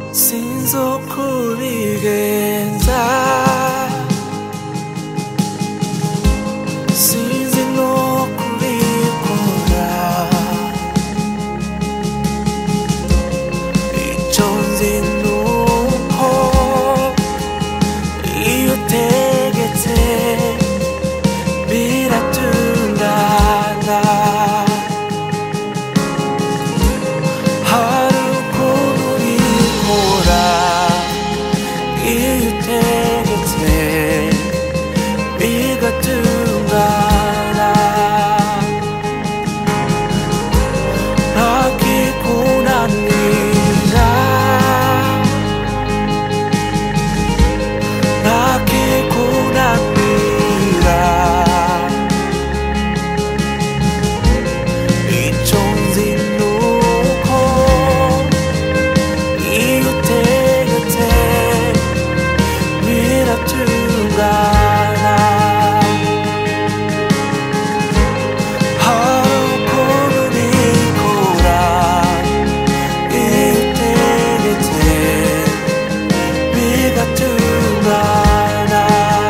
sinzi uko ubigenza, sinzi no kubikora. Icyo nzi ni uko iyo utegetse biratungana. Hari ukuntu ubikora iyo utegetse bigatungana. Ntakikunanira, ntakikunanira. Icyo nzi ni uko iyo utegetse biratungana. Hari ukuntu ubikora iyo utegetse bigatungana.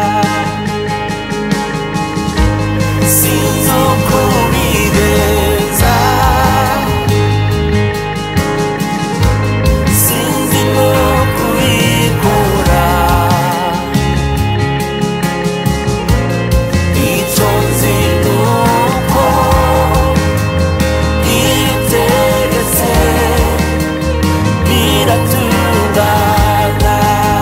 Sinzi uko ubigenza, sinzi no kubikora. Icyo nzi ni uko iyo utegetse biratungana.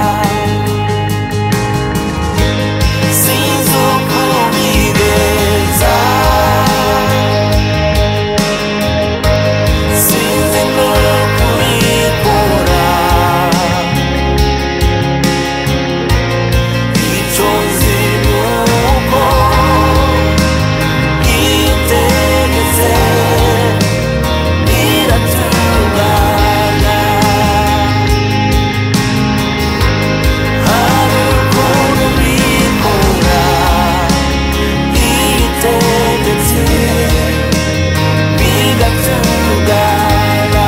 Sinzi uko ubigenza, sinzi no kubikora. Icyo nzi ni uko iyo utegetse biratungana. Hari ukuntu ubikora iyo utegetse bigatungana.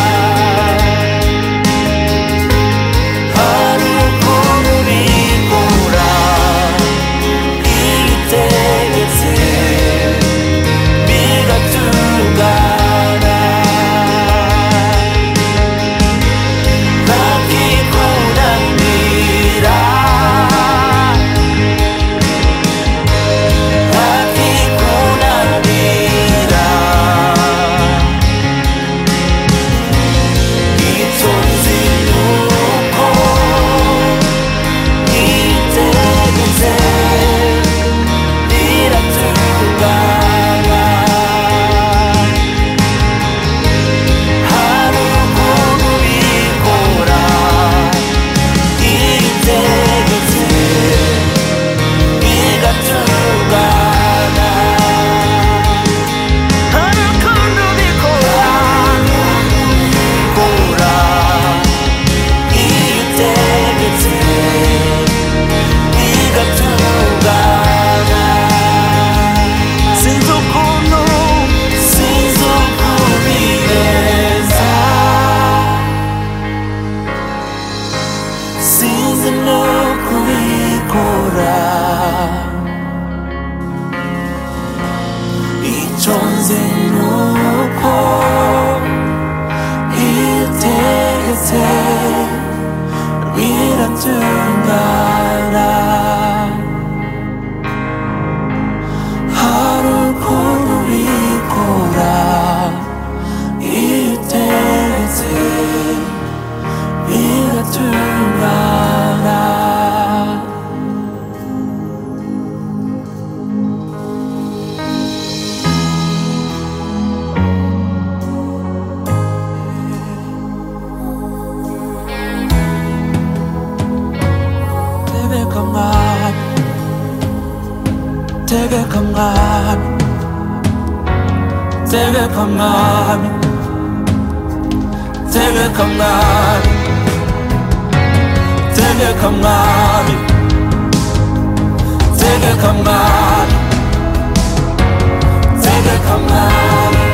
Hari ukuntu ubikora iyo utegetse bigatungana. Ntakikunanira, ntakikunanira. Icyo nzi ni uko iyo utegetse biratungana. Hari ukuntu ubikora iyo utegetse bigatungana. Hari ukuntu ubikora iyo utegetse bigatungana. Sinzi ukuntu, sinzi uko ubigenza, sinzi no kubikora. Icyo nzi ni uko iyo utegetse biratungana. Hari ukuntu ubikora iyo utegetse biratungana. Tegeka mwami, tegeka mwami, tegeka mwami, tegeka mwami, tegeka mwami, tegeka mwami, tegeka mwami.